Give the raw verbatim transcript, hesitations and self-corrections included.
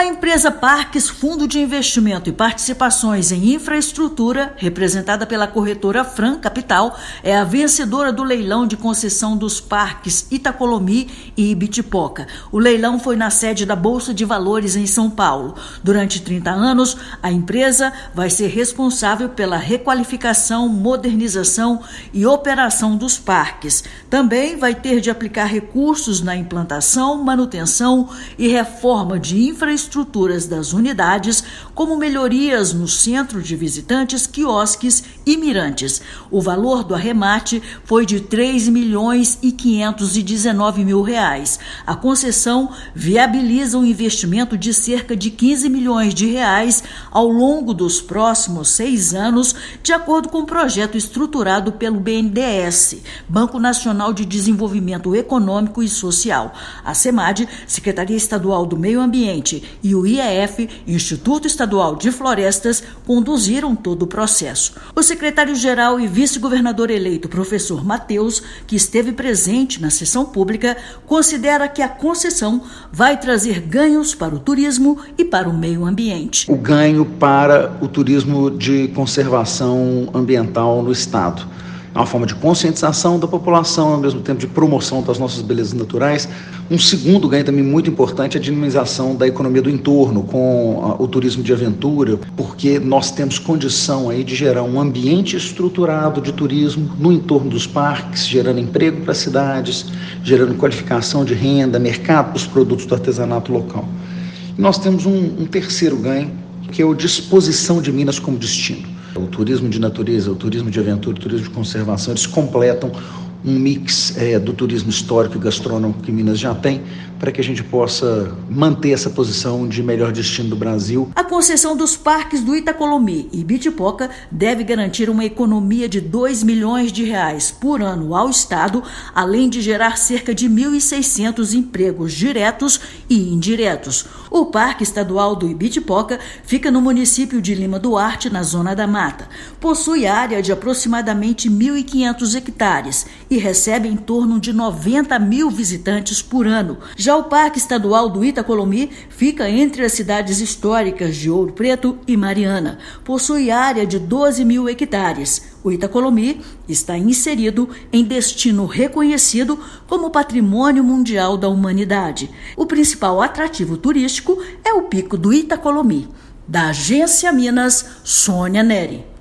empresa Parques Fundo de Investimento e Participações em Infraestrutura, representada pela corretora Fram Capital, é a vencedora do leilão de concessão dos parques Itacolomi e Ibitipoca. O leilão foi na sede da Bolsa de Valores em São Paulo. Durante trinta anos, a empresa vai ser responsável pela requalificação, modernização e operação dos parques. Também vai ter de aplicar recursos na implantação, manutenção e reforma de infraestrutura estruturas das unidades, como melhorias no centro de visitantes, quiosques e mirantes. O valor do arremate foi de três milhões e quinhentos e dezenove mil reais. A concessão viabiliza um investimento de cerca de quinze milhões de reais ao longo dos próximos seis anos, de acordo com o projeto estruturado pelo B N D E S, Banco Nacional de Desenvolvimento Econômico e Social. A SEMAD, Secretaria Estadual do Meio Ambiente, e o I E F, Instituto Estadual de Florestas, conduziram todo o processo. O secretário-geral e vice-governador eleito, professor Matheus, que esteve presente na sessão pública, considera que a concessão vai trazer ganhos para o turismo e para o meio ambiente. O ganho para o turismo de conservação ambiental no estado. É uma forma de conscientização da população, ao mesmo tempo de promoção das nossas belezas naturais. Um segundo ganho também muito importante é a dinamização da economia do entorno, com o turismo de aventura, porque nós temos condição aí de gerar um ambiente estruturado de turismo no entorno dos parques, gerando emprego para as cidades, gerando qualificação de renda, mercado para os produtos do artesanato local. E nós temos um, um terceiro ganho, que é a disposição de Minas como destino. O turismo de natureza, o turismo de aventura, o turismo de conservação, eles completam um mix é, do turismo histórico e gastronômico que Minas já tem, para que a gente possa manter essa posição de melhor destino do Brasil. A concessão dos parques do Itacolomi e Ibitipoca deve garantir uma economia de dois milhões de reais por ano ao Estado, além de gerar cerca de mil e seiscentos empregos diretos e indiretos. O Parque Estadual do Ibitipoca fica no município de Lima Duarte, na Zona da Mata. Possui área de aproximadamente mil e quinhentos hectares e recebe em torno de noventa mil visitantes por ano. Já o Parque Estadual do Itacolomi fica entre as cidades históricas de Ouro Preto e Mariana. Possui área de doze mil hectares. O Itacolomi está inserido em destino reconhecido como Patrimônio Mundial da Humanidade. O principal atrativo turístico é o Pico do Itacolomi. Da Agência Minas, Sônia Neri.